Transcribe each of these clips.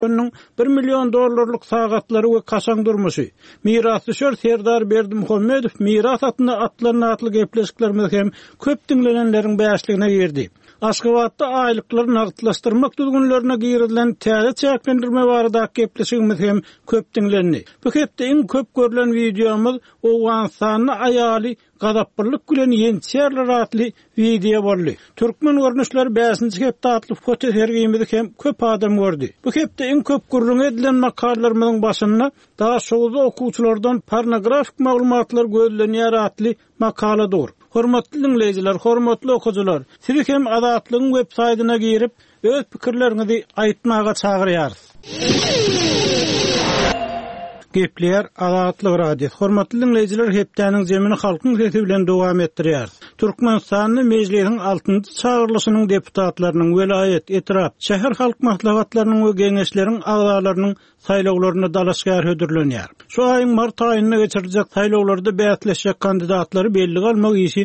Onun $1 milyon sagatlary we kaşaň durmuşy. Mirasçy Serdar Berdimuhammedow miras atına atly gepleşiklerimiz hem köp dinlenenleriň bäşligine girdi. Aşgabatda aýlyklary nagdlaşdyrmak düzgünlerine girilen täze çäklendirme barada gepleşigimiz hem köp dinlendi. Bu hepde iň köp görülen videomuz Owganstanyň aýaly gadapbyrlyk bilen ýençerler atly video boldy. Türkmen görnüşleri 5-nji hepde atly foto sergimiz hem köp adam gördü. Bu hepde iň köp gurrun edilen makallalarymyň başynda daha şowda okuwçylardan pornografik maglumatlar gözlenýär atly makaladyr. Hormatly dinleyijiler, hormatly okuwçylar, siz hem Adatlygyň web saýtyna girip öz pikirleriňizi aýtmaga çagyrýarys. Gepler Adatlyk radio. Hormatly dinleyijiler, hepdeniň jemini halkyň sesi bilen dowam etdirýär. Türkmenistanyň mejlisiň 6-njy çağırylışynyň deputatlarynyň welayet, etraf, şäher halk maslahatlarynyň we geňeşleriň agzalarynyň saýlawlaryna dalaşgär hödürlenýär. Şu aýyň mart aýyna geçiriljek saýlawlarda bätleşjek kandidatlary belli bolmak işi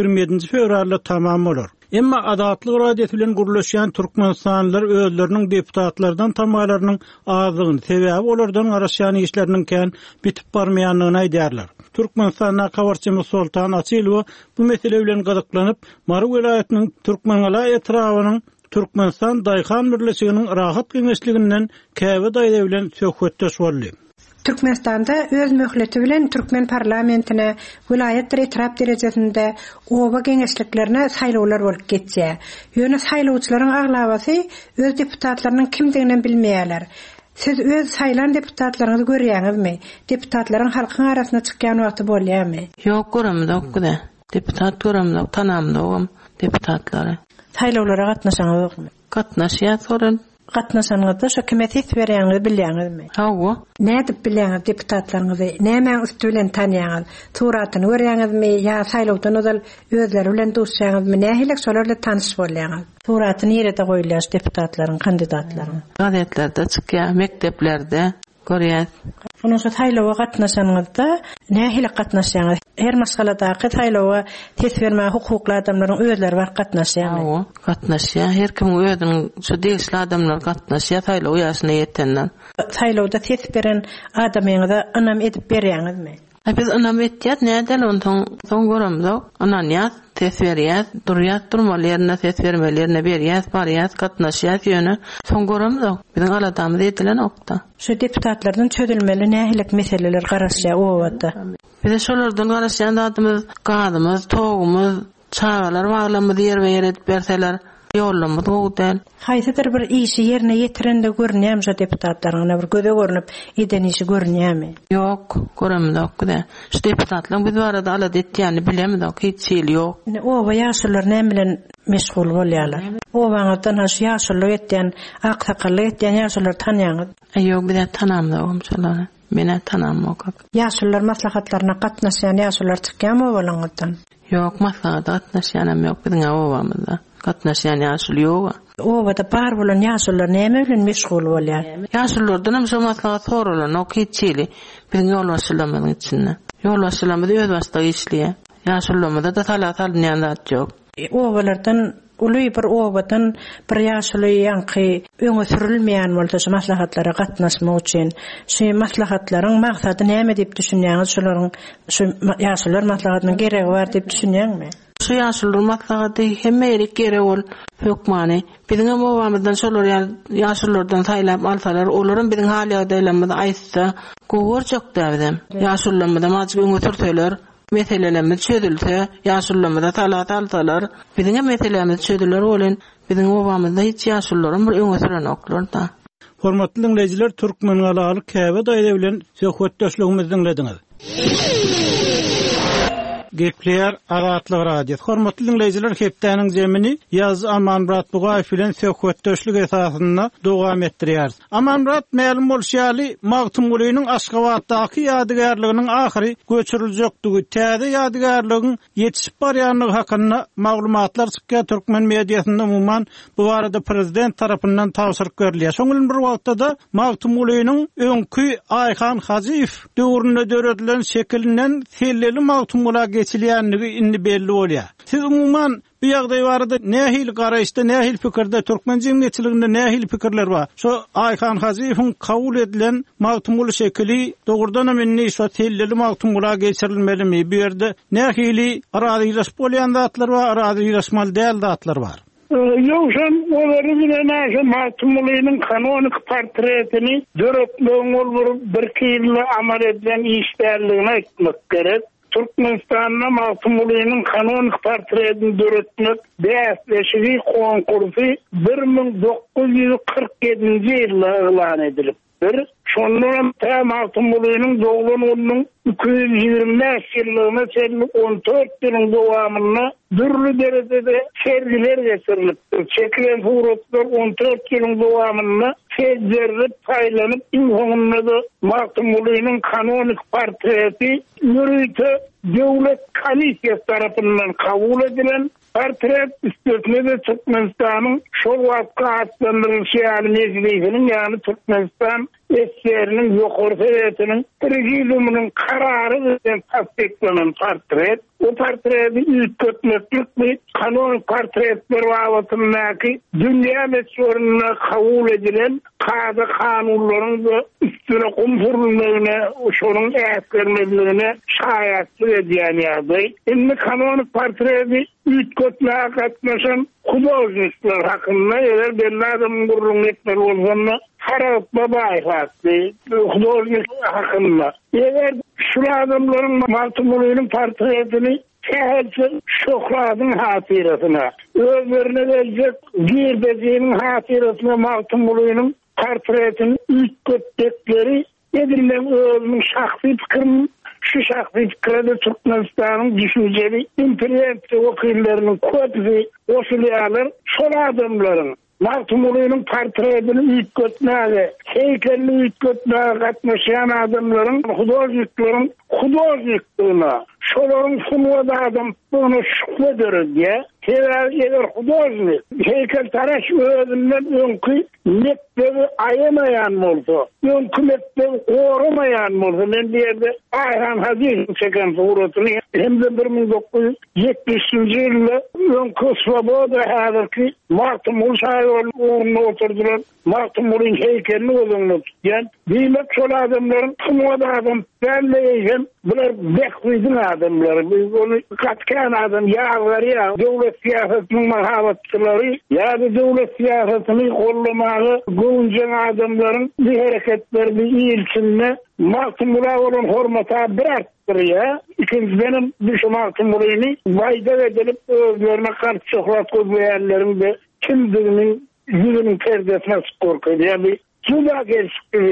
27 fevralda tamam bolar. Emma Adatlyk radio bilen gurulýan türkmenistanlylar özleriniň deputatlardan tamalarynyň azlygyny sebäbi olardan garaşan işleriniň kän bitip barmaýanlygyny aýdýarlar. Türkmenistanyň kawarçymyz Sultan Asylow bu mesele bilen gyzyklanyp, Mary welaýatynyň Türkmenala etrawynyň Türkmenistan Daýhan birleşiginiň rahat geňeşliginden käbe daýda bilen söhbetdeş boldy. Türkmenistanda öz möhleti bilen Türkmen parlamentine vilayet etraf derejesinde oba geňeşliklerine saýlawlar bolup geçse. Ýöne saýlawçylaryň aglabasy öz deputatlarynyň kimdigini bilmeýärler. Siz öz saýlan deputatlaryňyzy görýäňizmi? Deputatlaryň halkyň arasyna çykýan wagty bolýarmy? Ýok, göremdik. Deputat göremdik, tanamdym deputatlary. Saýlawlara gatnaşaňyzmy? Gatnaşýar soran. Gatnaşanyňyzda şu kime ses berýäňizi bilýäňizmi? Hawa. Näde bilýäňiz deputatlaryňyzy? Näme üstü bilen tanýaňyz? Suratyny görýäňizmi? Ýa saýlawdan özel özleri bilen duşýaňyzmy? Nähilek şolarla tanyş bolýaňyz? Suratyny ýerede goýulýar deputatlaryň, kandidatlaryň. Gazetlerde çykýar, mekteplerde görýär. Onuň şu saýlawa gatnaşanyňyzda nähilek gatnaşýaňyz? Her masaladaky saýlawa ses berme hukukly adamlaryň özleri bar gatnaşýarmy? Hawa, gatnaşýar. Her kim özüniň şu deýisli adamlar gatnaşýar saýlawa ýaşyna ýetenden. Saýlawda ses beren adamyňyza anam edip berýäňizmi? Biz anam etýär, näden soň göremdik. Anan ýaz, ses berýär, durmaly ýerine ses bermelerine berýär, barýar, gatnaşýar ýöne soň göremdik. Biziň aladamyz edilen okda. Şu deputatlardan çözülmeli nähilek meseleler garaşýar o wagtda. Biz şolardan garaşýan adamyz, gadymyz, togumyz, çagalar baglamyz ýer edip berseler, ýollamyz gowdan. Haýsydyr bir işi ýerine ýetirende görnýärmi şu deputatlaryň bir göze görünüp eden işi görnýärmi? Ýok, göremdik. Şu deputatlaryň biz barada alat etýäni bilemdik, hiç şeýle ýok. Oba ýaşylar näme bilen meşgul bolýarlar? Obaňyzdan haş ýaşylyk etýän, aksakallyk etýän ýaşylar tanýaňyz? Ýok, biz tanamdym şolary. Mene tanamok. Ýaşylar maslahatlaryna gatnaşýan ýaşylar çykýarmy bolaňyzdan? Ýok, maslahat gatnaşýanam ýok biziň obamyzda. Gatnaşýan ýaşyl ýok. Obada bar bolan ýaşylar näme bilen meşgul bolýar? Ýaşyllardan hem şu maslahat soralan, o kiçili. Biziň ýolbaşçylarymyň içinde. Ýolbaşçylarymyz öz başda işleýär. Ýaşyllarymyzda da salat alynýan zat ýok. Obalardan uly bir obadan bir ýaşyly ýanky öňe sürilmeýän bolsa şu maslahatlara gatnaşmak üçin şu maslahatlaryň maksady näme diýip düşünýäňiz? Şolaryň şu ýaşylar maslahatynyň geregi bar diýip düşünýäňmi? Şu ýaşylar maslahaty hemmelik gerek bol. Hökmany biziň obamyzdan şolar ýaşylardan saýlap alsalar, olaryň biziň hal ýagdaýlarymyzy aýtsa, gowur çok däwdem. Ýaşylarymyzda maçky öňe sürseler, meselelerimiz çözülse, ýaşylarymyza salat alsalar, biziň meselelerimiz çözüler bolan, biziň obamyzda hiç ýaşylarym bir öňe süren oklar da. Hormatly dinleyijiler, Türkmenalaly käbe daýda bilen söhbetdeşligimizi dinlediňiz. Gepler Adatlyk radio. Hormatly dinleyijiler, hepdeniň jemini ýaz Amanmurat Bugaýew bilen söhbetdeşlik esasynda dowam etdirýär. Amanmurat ma'lum bolýaly, Magtymgulynyň Aşgabatdaky ýadygarlygynyň ahyry göçüriljekdigi, täze ýadygarlygyň ýetişip barýanlygy hakynda maglumatlar çykýan türkmen mediýasynda umumyň bu barada prezident tarapyndan tawsyr berilýär. Şoňun bir wagtda da Magtymgulynyň öňkü Aýhan Hajiýew döwründe döredilen şekilinden selleli Magtymgula geçilýänligi indi belli bolýar. Siz umuman bu ýagdaý barada nähili garaýşda, nähili pikirde, türkmen jemgyýetçiliginde nähili pikirler bar? Şo Aýhan Hazifowyň kabul edilen magtumly şekli dogurdan emni şo tellili magtumlyğa geçirilmelimi? Bu ýerde nähili araýylaş bolýan zatlar bar, araýylaşmaly däl zatlar bar. Yoksa onları bile nasıl mahkumluğunun kanonik portretini dörtlüğün olur bir kıyırlı amal edilen işlerliğine etmek gerek. Türkmenistan'da mahkumluğunun kanonik portretini dörtmek değerleşiği konkursu 1947 yılda ilan ediliptir. Şondan ta mahkumluğunun doğulunun 225 yıllığına 14 yılın devamında türlü derecede sergiler geçiriliptir. Çekilen suretler 14 yılın devamında seyircilerle paylanıp İnhon'un da mahkumluğunun kanonik portreti yürüyte devlet komisyası tarafından kabul edilen portret üstüne de Türkmenistan'ın şol vakti adlandırılışı meclisinin yani Türkmenistan eserinin yukarı heyetinin prezidiumunun kararı ve tasdiklanan portret. O portreti ilk kötmeklik bir kanonik portretler vavatındaki dünya meşhuruna kabul edilen kadı kanunların da üstüne kumfurluğuna, şunun eğitlermeliğine şayatlı ediyen yaday. Şimdi kanonik portreti ilk kötmeye katlaşan hudojnikler hakkında eğer belli adamın gurrunlikleri olsanla Harap Babay hakkı, hudojnik hakkında. Eğer şu adamların Maltumulu'nun portretini tehelse şokladın hatırasına, özlerine gelecek girdeciğinin hatırasına Maltumulu'nun portretinin ilk köttekleri edilen özünün şahsi fikrini, şu şahsi fikrede Türkmenistan'ın düşünceli imperialist okuylarının kodisi osuliyalar sol adamların Maltumulu'nun portretini ilk kötmeye, heykelini ilk kötmeye katmışan adamların, hudojnikliğine, şoların sunuvada adam bunu şükledir diye, eğer hudojnik, heykel taraş özünden önkü metleri ayamayan oldu, önkü metleri korumayan oldu. Ben bir yerde Ayhan Hazif'in çeken suretini hem de 1970 yılında önkü Svoboda hadaki Mahtumul uğruna oturdular. Mahtumul'un heykelini özünü tutuyen. Demek şol adamların sunuvada adam benleyken bunlar bekliydin adamları. Onu katkan adam yağlar ya devlet siyasetinin mahavatçıları ya da devlet siyasetini kollamağı göncan adamların bir hareketler bir ilçinle Mahtumul'a olan hormata bir arttırıyor. İkinci benim düşü Mahtumul'unu vayda edilip özlerine karşı çoklat koymayanların da kimdirinin yüzünün perdesine korkuyor. Yani Juda geçti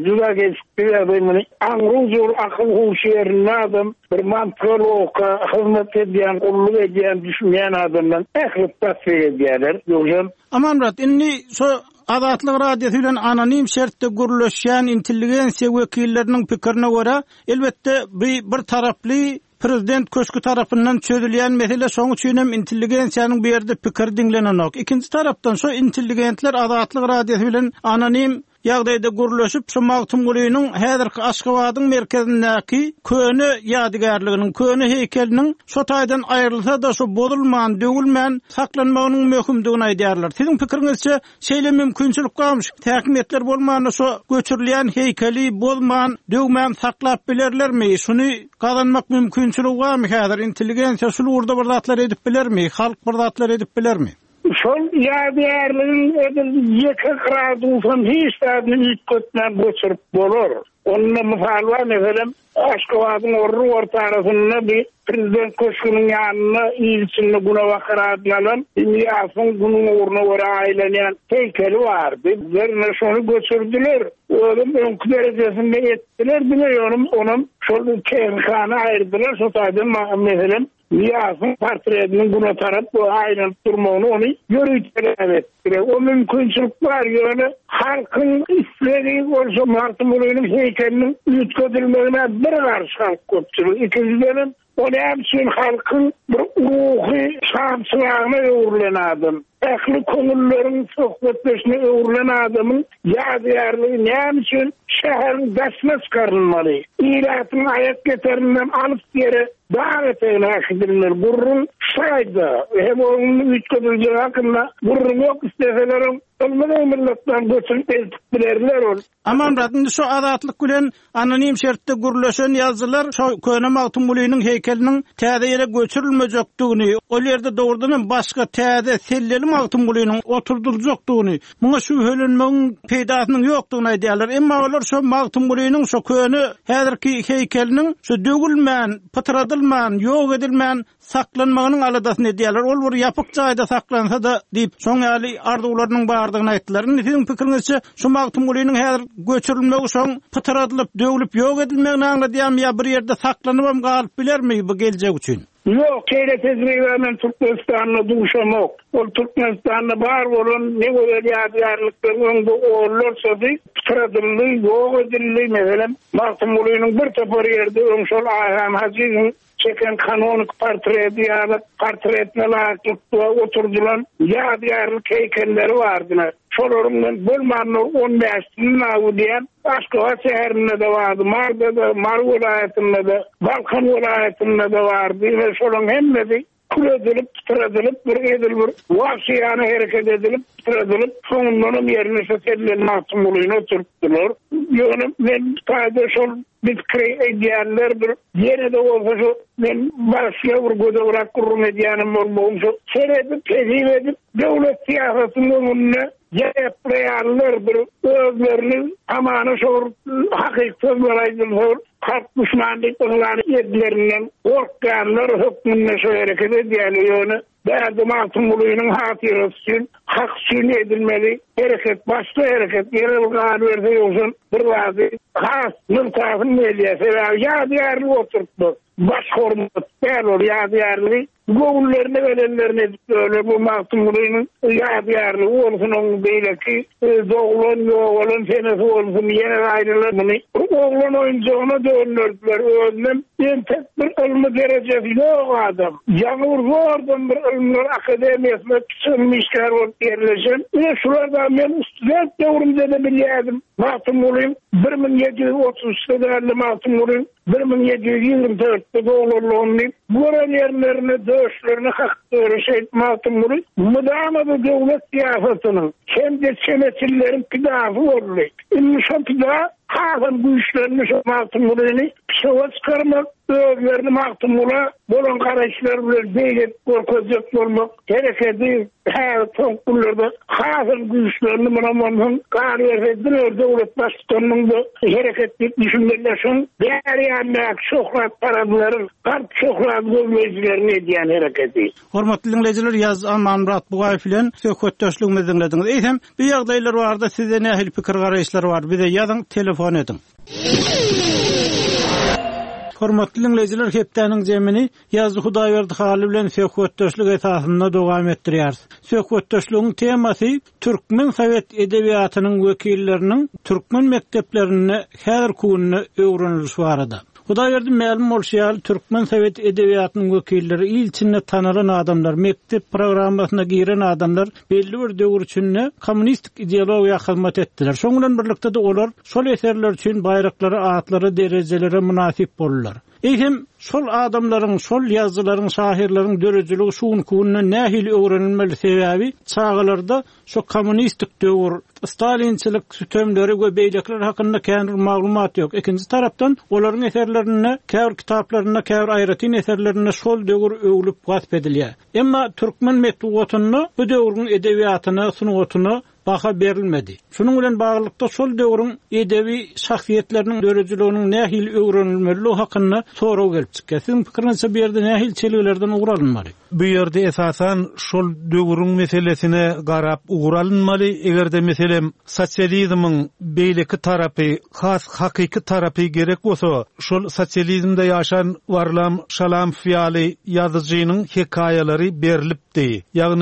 yerde. Angruzur akıl huşerinin adam, bir mantıklı oka, hizmet ediyen, kulluk ediyen, düşünmeyen adamdan ehlet tasvir ediyorlar. Yoksa Amanrat, inni so Azatlyk radiosu bilen anonim şertde gurulýan intelligensiýa wekilleriniň pikirine görä, elbetde bir taraply prezident köşkü tarapyndan çözülýän mesele soň üçin hem intelligensiýanyň bir ýerde pikir dinlenenok. Ikinji tarapdan şo intelligentler Azatlyk radiosu bilen anonim ýagdaýda gurulýaşyp şu magtumlygynyň häzirki Aşgabatyň merkezindäki köne ýadygarlyginiň, köne heykeliniň şu taýdan aýrylsa da şu bozulman, dögülmän saklanmagynyň möhümdigini aýdýarlar. Siziň pikiriňizçe şeýle mümkinçilik galmyş. Täkmetler bolmany şu göçürilýän heykeli bozman, dögmän saklap bilerlermi? Şuny gazanmak mümkinçiligi barmy häzir? Intelligensiýa şuly urda bir zatlar edip bilermi? Halk bir zatlar edip bilermi? Şol ýadyarlygyň edil ýeke gradusam hiç täzini ilk kötmän göçürüp bolar. Onda mysal bar meselem Aşgabatyň orta arasynda bir prezident köşküniň ýanyna ilçini buna wakaratlanan Ýasyň bunyň uğruna görä aýlanýan heykeli bardy. Berine şonu göçürdüler. Ölüm öňkü derejesinde etdiler. Onun şol keňkany aýyrdylar. Şu taýdan meselem Ýasyň portretini buna tarap bu aýlanyp durmagyny ony ýörüýtdiler. O mümkinçilik bar ýöne halkyň isleri bolsa Mahtumulu'nun heykeliniň ýetgizilmegine bir garşy halk köpçüligi. Ikinciden onu hem için halkın bir ruhi şansılarına öğürlen adam. Ehli konulların sohbetleşine öğürlen adamın yadiyarlığı ne hem için şehrin desme çıkarılmalı. İlatın ayak geterinden alıp yere Dağıtığına akıdırlar. Burun sayda. Hem onun ütködürce hakkında burun yok isteselerim. Olmadan milletler götürüp eltiktilerler ol. Aman radında şu adatlık gülen anonim şertte gürleşen yazılar şu Köne Magtymgulynyň heykeliniň täze ýere göçürilmejekdigini, o ýerde dogrudan başga täze selleli Magtymgulynyň oturdurjakdygyny, muňa şüphelenmegiň peýdasynyň ýokdugyny aýdýarlar. Emma olar şu Magtymgulynyň şu köne häzirki heykeliniň şu dögülmän, pytradylmän, ýok edilmän saklanmagynyň aladasyny aýdýarlar. Ol bir ýapyk jaýda saklansa da diýip soň ýaly arzuwlarynyň bardygyny aýtdylar. Sizin pikiриňizçe şu Magtymgulynyň häzir göçürilmegi soň pytradylyp, dögülüp ýok edilmegini anladýam ýa bir ýerde saklanybam galyp bilermi bu geljek üçin? Yok, kere tezriğinden Türkmenistan'la duşamak. O Türkmenistan'la var olan ne kadar yadiyarlıklarında olursa da sıradırlığı, yok edilliği mesela. Magtymgulynyň bir tapar yerde öňşol Ayhan Hacı'nın çeken kanonik portretine layıklıkla oturdular. Yadiyarlık heykelleri vardılar. Şolorundan bölmanlar 15'inin ağı diyen Aşkova şehrinde de vardı. Mar vilayetinde de, Balkan vilayetinde de vardı. Ve şolun hemmedi küredilip, tıradılıp, bir edilip, vahşiyana hareket edilip, tıradılıp, sonundanım yerine seçerilen Magtymgulyny oturttular. Yönüm ben kayda şol bitkiri ediyenler bir yine de olsa şu ben başka bir gödevrak kurum ediyenim olmağım şu seyredip, tezim edip, devlet siyasetinin önüne yapılayanlar bir özlerini amanı şor hakikatlar aydınlar kalp düşmanlıklarını yedilerinden korkanlar hükmünde şu hareket ediyen derdi Magtymgulynyň hatyrasy üçin hak sün edilmeli. Hareket, başka hareket, yere bulgan verse yoksun bir vazi has mültafın medyası ve yadiyarlı oturttu. Baş hormat terör yadiyarlı gowullerini verenlerini öyle bu Magtymgulynyň yadiyarlı olsun onun beyle ki doğulan yoğulan senesi olsun yine ayrılarını oğlan oyuncağına dönürdüler. Özlem ben tek bir ilmi derecesi yok adam. Yanır zordan bir ilmiler akademiyasına çıkmışlar olup yerleşen. Şulardan ben student devrumda da biliyordum. Magtymgulyň 1730'da değerli Magtymgulyň 1724'te doğulurluğunu gören yerlerine dövüşlerine hakkı şey Magtymgulyň müdahamadı devlet siyasetinin kendi çenetillerin pidafı oldu. İnmişan pidafı Hakan güçlerini şu Magtymgulyny pişova çıkarmak, özlerini Magtymgulyna bolan garaşlar bilen beýlet gorkozak bolmak gerekedi. Her tonkullarda Hakan güçlerini manamanın gariyedir devlet başkanının da hareketli düşünmelersin. Değerli şoklat paraları, kalp şoklat gözlerini ediyen hareketi. Hormatly dinleyijiler, Yaz Murat Bugaýew bilen söhbetdeşligimizi dinlediniz. Eýsem, bu ýagdaýlar barada size nähili pikir garaşlar bar? Bize ýazyň, telefon edin. Hormatly dinleyijiler, hepdeniň jemini Ýazgy Hudaýberdi haly bilen söhbetdeşlik esasynda dowam etdirýär. Söhbetdeşligiň temasy Türkmen Sowet edebiýatynyň wekilleriniň türkmen mekdeplerine her kununa öwrenilişi barada. Hudaýberdi ma'lum bolşýar Türkmen Sowet edebiýatynyň wekilleri ilçinde tanalan adamlar, mektep programasyna giren adamlar belli bir döwür üçin kommunistik ideologiýa hyzmat etdiler. Şoň bilen birlikde de olar şol eserler üçin bayraklary, atlary, derejelere münasip boldular. Eýsem şol adamlaryň, şol ýazgylaryň, şahirleriň dörejiligi şuň kununa nähili öwrenilmeli sebäbi çağlarda şu kommunistik döwür, Stalinçilik sütemleri we beýlekler hakynda kändir maglumat ýok. Ikinji tarapdan olaryň eserlerine, käbir kitaplarına, käbir aýratyn eserlerine şol döwür öwlüp gasp edilýär. Emma türkmen metbuatyna bu döwrüň edebiýatyna, sunuwatyna baha berilmedi. Şunun bilen baglykda şol döwrüň edebi şahsiýetleriniň dörejiliginiň nähili öwrenilmeli hakynda soraw gelip çykýar. Siziň pikirinizçe bu ýerde nähili çeliklerden ugralynmaly? Bu ýerde esasan şol döwrüň meselesine garap ugralynmaly. Egerde meselem sosializmiň beýleki tarapy, has hakyky tarapy gerek bolsa, şol sosializmde ýaşan Varlam Şalamov ýaly ýazyjynyň hekaýalary berilipdi. Ýagny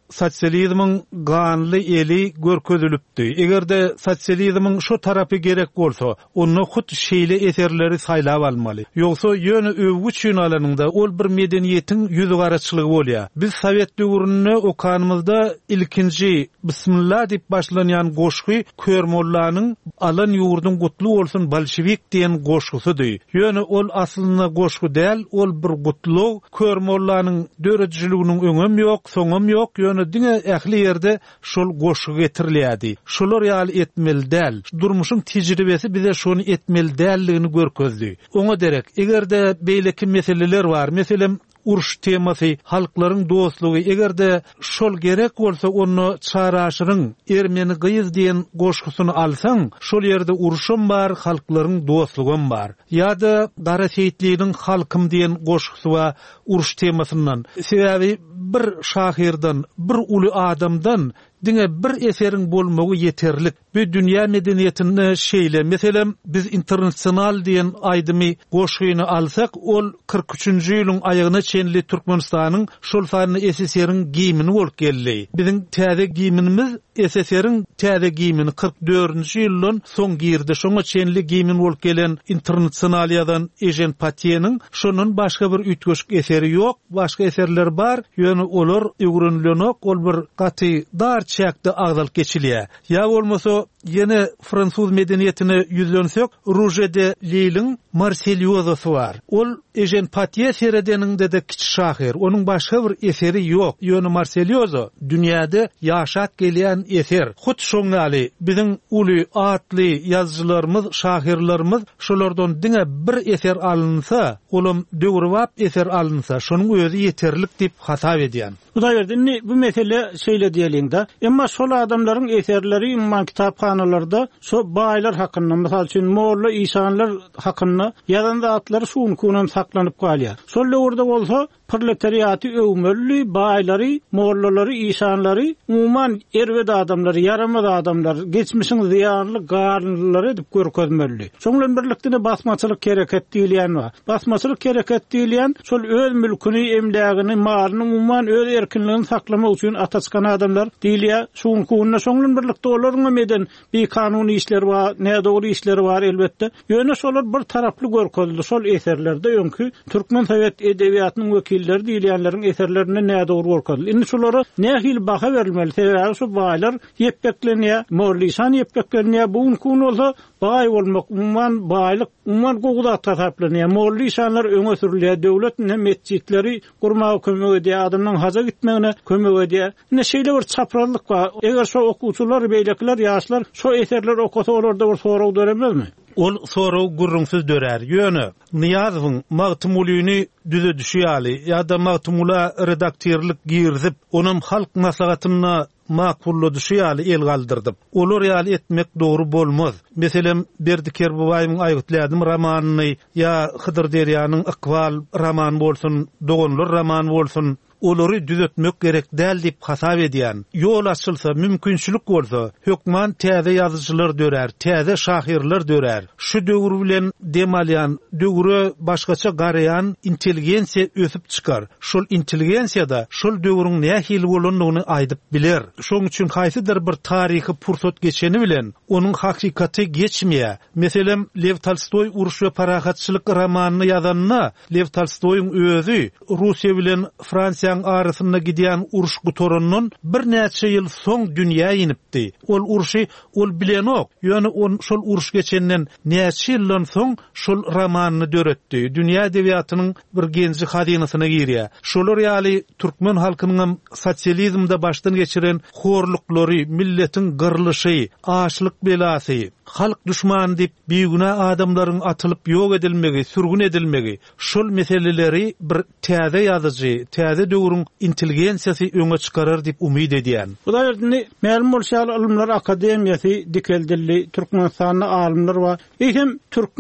sosializmin ganly eli görkezilipdi. Egerde sosializmin şu tarapy gerek bolsa, onu hut şeýle eserleri saýlap almaly. Ýogsa ýöne övgü üçin alanynda ol bir medeniýetiň ýüzgaraçylygy bolýar. Biz Sowet döwründe okanymyzda ilkinji bismillah diýip başlanýan goşgy körmollanyň alan ýurdun gutly bolsun bolşewik diýen goşgusydy. Ýöne ol aslyna goşgu däl, ol bir gutly körmollanyň döredjiliginiň öňem ýok, soňam ýok. Ýöne diňe ähli ýerde şol goşgu getirilýärdi. Şolar ýaly etmeli däl. Durmuşyň tejribesi bize şonu etmeli dälligini görkezdi. Oňa derek, egerde beýleki meseleler bar, meselem uruş temasy, halklaryň dostlugy, egerde şol gerek bolsa onu çaraşyryň Ermeni gyýyz diýen goşgusyny alsaň, şol ýerde uruşum bar, halklaryň dostlugum bar. Ýa-da Dara Seyitliýiň halkym diýen goşgusy we uruş temasyndan. Sebäbi bir şahyrdan, bir uly adamdan diňe bir eseriň bolmagy yeterlik. Bu dünýä medeniýetini şeýle, meselem biz internasional diýen aýdymy goşgyny alsak, ol 43-nji ýylyň aýagyna çenli Türkmenistanyň şol sanyny SSR-iň giýimini bolup geldi. Biziň täze giýiminimiz SSR-iň täze giýimini 44-nji ýyldan soň girdi. Şoňa çenli giýimin bolup gelen internasionaliýadan Ejen Patieňiň şonun başga bir ütgeşik eseri ýok, başga eserler bar, ýöne olar öwrenilenok, ol bir gaty dar çäkde agdalyp geçilýär. Ýa bolmasa yine Fransuz medeniýetine ýüzlensek, Roger de Lille'in Marseillaise var. Ol Ejen Patie seredeninde de kiçik şahyr. Onuň başga bir eseri ýok. Ýöne Marseillaise dünýäde ýaşap gelýän eser. Hut şoňaly biziň uly atly ýazgylarymyz, şahyrlarymyz şolardan diňe bir eser alınsa, olum döwrüwap eser alınsa, şonuň özü yeterlik diýip hasap edýän. Hudaýberdi, bu mesele şeýle diýelim-de. Emma şol adamlaryň eserleri umman kitapxanalarda şo baýlar hakynda, mysal üçin Molla İsanlar hakynda ýazan zatlary şuňkunam saklanyp galýar. Şol döwürde bolsa proletariaty öwmeli, baýlary, Mollalary, İsanlary, umman erwede adamlary, yaramaz adamlar, geçmişiň ziýanly garynlary diýip görkezmeli. Şoňlan birlikde basmaçylyk kereket diýilýän bar. Basmaçylyk kereket diýilýän şol öz mülküni, emlägini, malyny umman öz erkinligini saklamak üçin ataçkan adamlar diýilýär. Şuňkunna şoňlan birlikde olaryň meden bir kanuny işler bar, nädogry işler bar elbetde. Ýöne şolar bir taraply görkezildi. Şol eserlerde öňkü Türkmen Sowet edebiýatynyň wekilleri diýilýänleriň eserlerine nädogry görkezildi. Indi şolara nähil baha berilmeli? Sebäbi şu baýlar ýepbeklenýär, Morlisan ýepbeklenýär. Bu unkun bolsa baý bolmak, umman baýlyk, umman gowda tasaplanýar. Morlisanlar öňe sürilýär, döwlet ne mesjitleri gurmagy kömek edýär, adamyň haja gitmegine kömek edýär. Ne şeýle bir çaprazlyk bar. Eger şo okuwçylar, beýlekler, ýaşlar şo eserler okasa olarda bir soraw döremezmi? Ol soraw gurrunsyz dörer. Ýöne Niýazowyň magtumulyny düze düşýärli, ýa-da magtumula redaktorlyk girzip, onuň halk maslahatyna makbulla düşýärli el galdyrdyp. Olar ýaly etmek dogry bolmaz. Meselem Berdikerbowaýyň aýgıtlaýdym romanyny ýa Hydyr Derýanyň Iqbal roman bolsun, Dogonlar roman bolsun, olary düzetmek gerek däl diýip hasap edýän. Ýol açylsa, mümkinçilik bolsa, hökman täze ýazyjylar dörer, täze şahyrlar dörer. Şu döwür bilen demalýan, döwüre başgaça garayan inteligensiýa ösüp çykar. Şol inteligensiýada şol döwürüň nähili bolandygyny aýdyp biler. Şoň üçin haýsydyr bir taryhy pursat geçeni bilen onuň hakikaty geçmeýär. Meselem Lev Tolstoy Uruş we parahatçylyk romanyny ýazanna, Lev Tolstoy'un özü Russiýa bilen Fransiýa arasynda gidýän uruş gutorundan bir näçe ýyl soň dünýä inipdi. Ol uruşy ol bilenok, ýöne on şol uruş geçenden näçe ýyldan soň şol romanyny döretdi. Dünýä edebiýatynyň bir genji hadinasyna girýär. Şolar ýaly türkmen halkynyň sosializmde başdan geçiren horluklary, milletiň gyrlysy, açlyk belasy, halk düşman diýip beýguna adamlaryň atylyp ýok edilmegi, sürgün edilmegi, şol meseleleri bir täze ýazyjy, täze döwrüň inteligensiýasy öňe çykarar diýip umyd edýän. Buda ma'lum bolýar Alymlar Akademiýasy dikeldirli Türkmenistanyň alymlary bar. Eýsem türkmen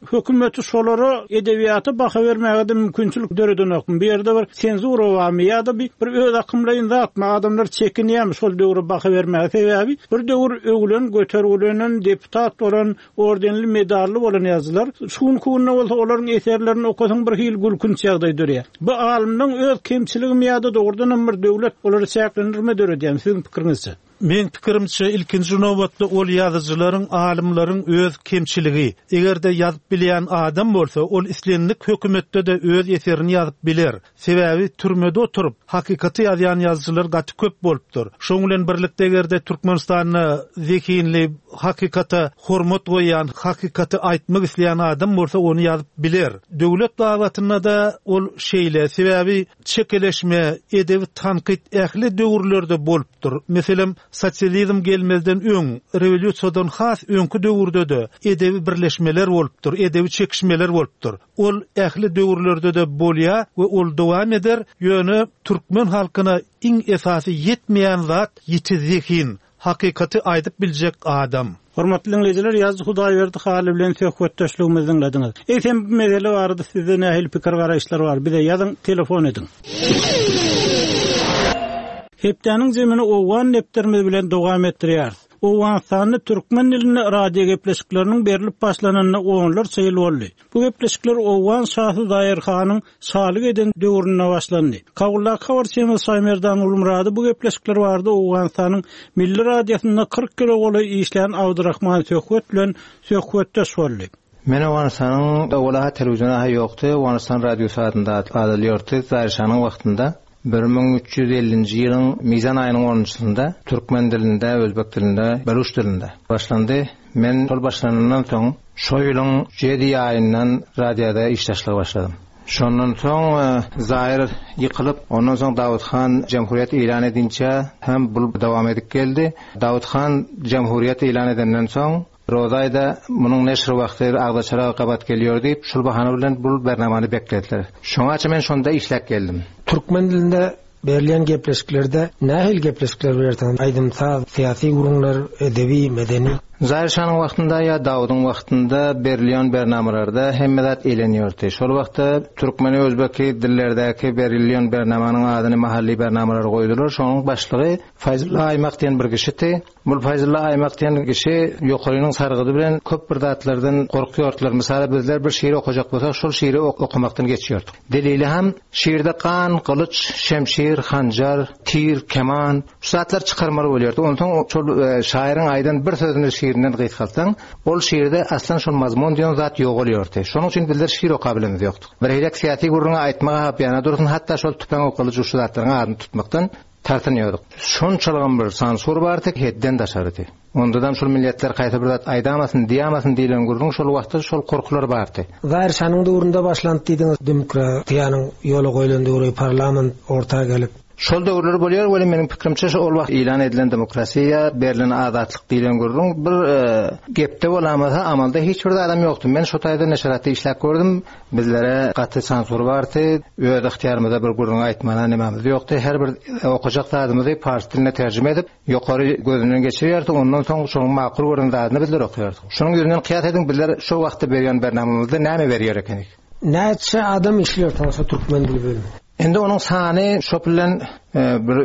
hökümeti şolara edebiýata baha bermäge de mümkinçilik döredin. Bir ýerde bir senzura wamy ýa-da bir öz akymlaryň zatma adamlar çekinýär şol döwre baha bermäge sebäbi bir döwür öwlen göterүүлenen deputat bolan ordenli medally bolan ýazgylar şuň kunna bolsa olaryň eserlerini okasaň bir hil gülkün çagdaý dörýär. Bu alymyň öz kemçiligi ýa-da dogrudan bir döwlet bolary çäklendirme döredýär. Sizin pikirinizçe? Men pikirimçe ilkinji nowbatda ol ýazyjylaryň, alimlaryň öz kemçiligi. Egerde ýazyp bilýän adam bolsa, ol islenlik hökümetde de öz eserini ýazyp biler. Sebäbi türmede oturup hakykaty ýazýan ýazyjylar gaty köp bolupdyr. Şoň bilen birlikde egerde Türkmenistanyny zekinli, hakykata hormat goýan, hakykaty aýtmak isleýän adam bolsa, ony ýazyp biler. Döwlet dawatyna da ol şeýle, sebäbi çekeleşme, edebi tanqid ähli döwürlerde bolupdyr. Meselem sosializm gelmezden öň, rewolýusiýadan has öňkü döwürde de edebi birleşmeler bolupdyr, edebi çekişmeler bolupdyr. Ol ähli döwürlerde de bolýar we ol dowam eder. Ýöne türkmen halkyna iň esasy yetmeýän zat ýetizekin, hakykaty aýdyp biljek adam. Hormatly dinleyijiler, ýazgy Hudaýberdi haly bilen söhbetdeşligimizi dinlediňiz. Eýsem bu mesele barada sizde nähili pikir garaýşlar bar? Bir de ýazyň, telefon ediň. Hepdeniň zemini owan nepterimiz bilen dowam etdirýär. Owan sany türkmen dilini radio gepleşikleriniň berilip başlananyna oňlar saýyl boldy. Bu gepleşikler owan şahy daýer hanyň salyk eden döwrüne başlandy. Kawullar habarçymy Saýmerdan Ulmurady bu gepleşikler bardy owan sanyň milli radiosyna 40 kilo goly işlän Abdurrahman Söhbet bilen söhbetdeş boldy. Men owan sanyň owlaha telewiziona ýokdy, owan san radio saatynda adalýardy. Zaýşanyň wagtynda 1350-nji ýylyň Mizan aýynyň 10-njysynda türkmen dilinde, özbek dilinde, beluş dilinde başlandy. Men şol başlanandan soň şo ýylyň 7 aýyndan radioda işleşlige başladym. Şondan soň Zaýir ýykylyp, ondan soň Dawudhan Jamhuriýet elan edinçe hem bu dowam edip geldi. Dawudhan Jamhuriýet elan edenden soň Rozaýda munyň neşri wagty agdaçara gabat gelýär diýip şol bahana bilen bu bernamany beklediler. Şoňa men şonda işläp geldim. Türkmen dilinde berilýän gepleşiklerde nähil gepleşikler berýär? Aýdymsa syýasy gurulmalar, edebi, medeni. Zaýşanyň wagtynda ýa Dawudyň wagtynda berilýän bernamalarda hemme zat elenýärdi. Şol wagtda türkmeni, özbeki dillerdäki berilýän bernamanyň adyny mahally bernamalar goýdular. Şonuň başlygy Fayzulla Aýmak diýen bir kişi. Bu Fayzulla Aýmak diýen kişi ýokarynyň sargydy bilen köp bir zatlardan gorkýardylar. Mesela bizler bir şiir okujak bolsak, şol şiiri okumakdan geçýärdik. Delili hem şiirde kan, kılıç, şemşir, hanjar, tir, keman şu zatlar çykarmaly bolýardy. Ondan şol şaýyryň aýdan bir sözüni şiirinden gıйтkaltaň, ol şiirde aslan şol mazmun diýen zat ýok bolýardy. Şonuň üçin bizler şiir okabilimiz ýokdy. Bir hilek syýasy gurruna aýtmaga hapýana dursun, hatda şol tüpeň okalyjy şu zatlaryň adyny tutmakdan tartynýardyk. Şonçalygam bir sansur bardy, hedden daşardy. Ondan şol milletler gaýta bir zat aýdamasyn, diýamasyn diýilen gurrun şol wagtda şol korkular bardy. Zaýir şanyň döwründe başlandy diýdiňiz, demokratiýanyň ýoly goýulan döwri, parlament ortaga gelip şol döwürler bolýar, we meniň pikirimçe şol wagt elan edilen demokrasiýa, berilen azatlyk diýilen gurrun bir gepde bolamasa amalda hiç bir adam ýokdy. Men şo taýda neşratda işläp gördüm. Bizlere gaty sansur bardy. Öz ihtiýarymyzda bir gurrun aýtmana nemamiz ýokdy. Her bir okujak zadymyzy fars diline terjime edip ýokary gözünden geçirýärdi. Ondan soň şoň makul gurrun zadyny bizler okuyardyk. Şonuň ýerine kıyas ediň, bizler şo wagtda berýän bernamamyzda näme berýär ekenik? Näçe adam işliyor tansa türkmen dili bölümi? Endi onun sany şo bilen bir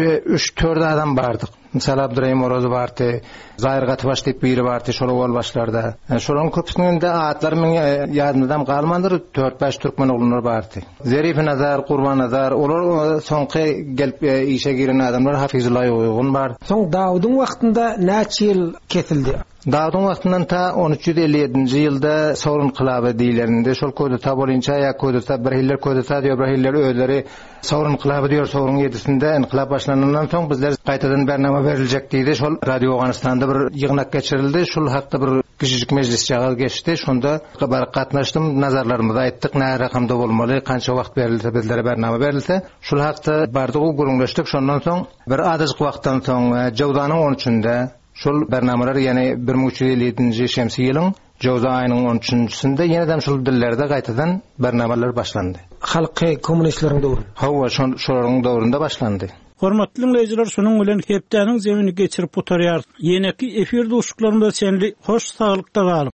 3-4 adam bardyk. Mesela Abdurrahim Oroz bardy, Zaýir Gatybaş diýip biri bardy şol ol başlarda. Şolaryň köpüsinde atlary men ýadymdan galmandyr, 4-5 türkmen oglanlar bardy. Zerif Nazar, Qurban Nazar, olar soňky gelip işe giren adamlar Hafizulla Ýogun bar. Soň Dawudyň wagtynda näçe ýyl kesildi? Dawudyň wagtyndan ta 1357-nji ýylda Sowr inqilaby diýilerinde şol koýda bolinça ýa koýda bir hiller koýda diýip bir hiller özleri Sowr inqilaby diýer. Sowryň 7-sinde inqilab başlanandan soň bizler gaýtadan bernama beriljek diýdi. Şol Radio Awganystanda bir ýygnak geçirildi. Şol hakda bir kiçik mejlis ýagal geçdi. Şonda gatnaşdym, nazarlarymyzy aýtdyk, näme rakamda bolmaly, kança wagt berilse, bizlere bernama berilse. Şol hakda bardyk, gurulmaşdyk. Şondan soň bir azajyk wagtdan soň Jowzanyň 13-nde şol bernamalar, ýani 1357-nji şemsi ýylyň Jowza aýynyň 13-njisinde ýene-de şol dillerde gaýtadan bernamalar başlandy. Halky kommunistleriň döwrü. Hawa şolaryň döwründe başlandy. Hormatly dinleyijiler, şonuň bilen hepdeniň zemini geçirip oturýar. Ýene-ki efir duşuklarynda senli hoş saglykda galyp.